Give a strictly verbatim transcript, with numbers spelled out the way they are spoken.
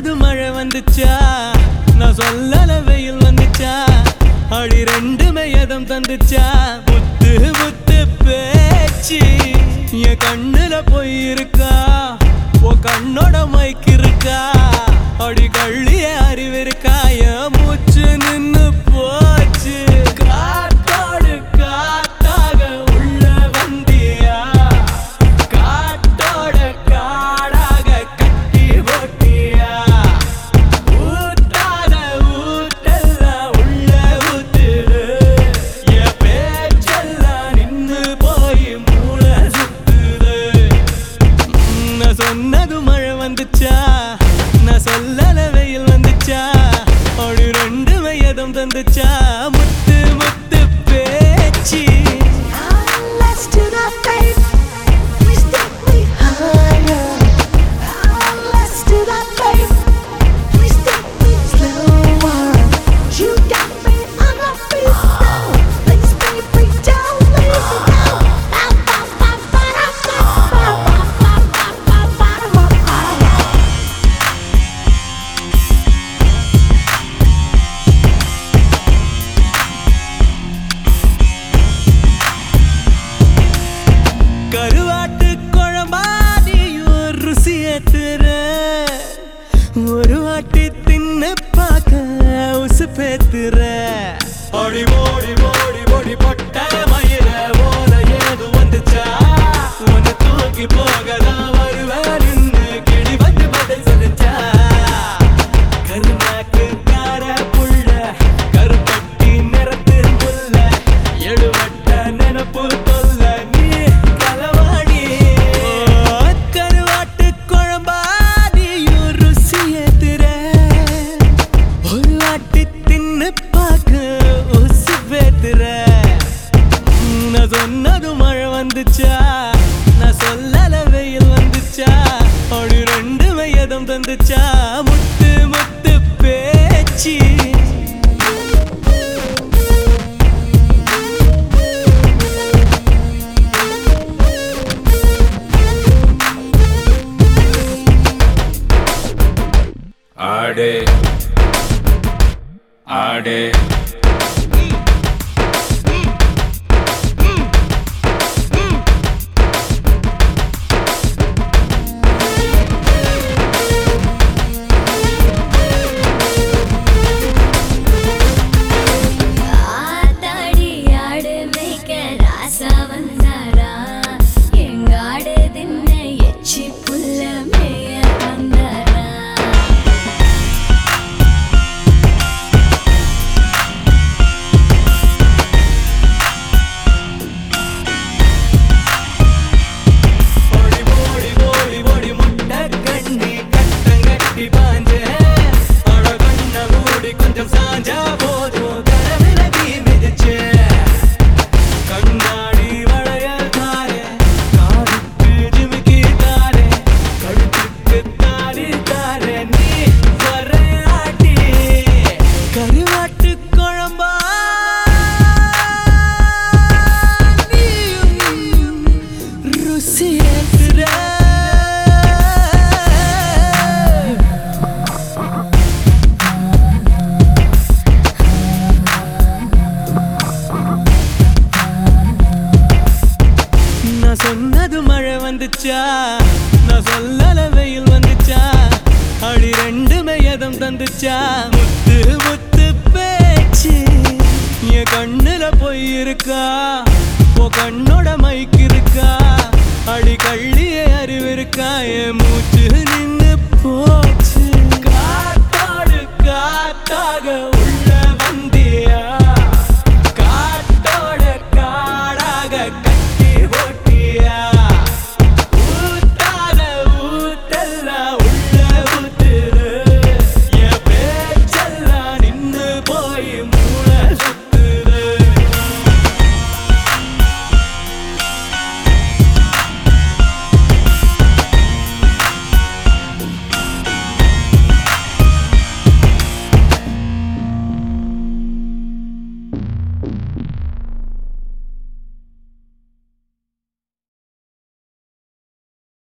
சொன்னது மழை வந்துச்சா நான் சொல்லல வெயில் வந்துச்சா அடி ரெண்டுமே எதம் தந்துச்சா முத்து முத்து பேச்சு என் கண்ணுல போய் இருக்கா ஓ கண்ணோட மைக்கு இருக்கா அடி கள்ளிய அறிவு இருக்கா என் மூச்சு நின்னு போச்சு காத்தோடு காத்தாக உள்ள வந்தியா காத்தோட காடாக கட்டி போட்டியா ஊத்தாத ஊட்டெல்லாம் உள்ள ஊத்துது என் பேச்செல்லாம் நின்னு போய் மூளை சுத்துது நான் சொன்னது மழை வந்துச்சா நான் சொல்லல வெயில் வந்துச்சா அப்படி ரெண்டுமே எதம் தந்துச்சா முத்து முத்து பேச்சு Let's do that, babe. We step we higher. Let's do that, babe. We step we slower. You got me on my feet now. Please, baby, don't leave me now. Ba ba ba ba da ba ba ba ba ba ba ba ba. கருவாட்டு குழம்பாடியும் ருசி ஏத்துற ஒரு வாட்டி தின்னு பார்க்க உசு பேத்துற ஓடி ஓடி ஓடி ஓடி பொட்ட மயிர ஓல ஏது வந்துச்சா உன்னை தூக்கி போகதான் வருவேன் நின்னு கிடி வந்து பதில் சொல்லிச்சா கருநாக்கு கார புள்ள கருப்பட்டி நிறத்து புல்ல எழுவட்ட நினப்பு தொல்ல நீ களவாடி கருவாட்டு குழம்பாடியும் ருசி ஏத்துற ஒரு வாட்டி தின்னு பார்க்க உசு பேத்துற நான் சொன்னது மழை வந்துச்சா நான் சொல்லல வெயில் வந்துச்சா அப்படி ரெண்டுமே எதம் தந்துச்சா முத்து முத்து பேச்சு ஆடே ஆடே ஆத்தாடி ஆடு மேய்க்க ராசா வந்தாரா எங்க ஆடு தின்ன எச்சி புல்ல மேய வந்தாரா ஓடி ஓடி ஓடி ஓடி முட்டை கண்ணி கட்டங்கட்டி பாஞ்சே அட கண்ண மூடி கொஞ்சம் சாஞ்சா போதும் கரவில தீ மிதிச்சே கண்ணாடி வளையல் தாரே காதுக்கு ஜிமிக்கி தாரே கழுத்துக்கு தாடி தாரே நீ வரையாட்டி கருவாட்டு குழம்பா நீயும் ருசி ஏத்துற நான் சொன்னது மழை வந்துச்சா நான் சொல்லல வெயில் வந்துச்சா அடி ரெண்டுமே எதம் தந்துச்சா முத்து முத்து பேச்சு என் கண்ணுல போய் இருக்கா ஓ கண்ணோட மைக்கு இருக்கா அடி கள்ளிய அறிவு இருக்கா என் மூச்சு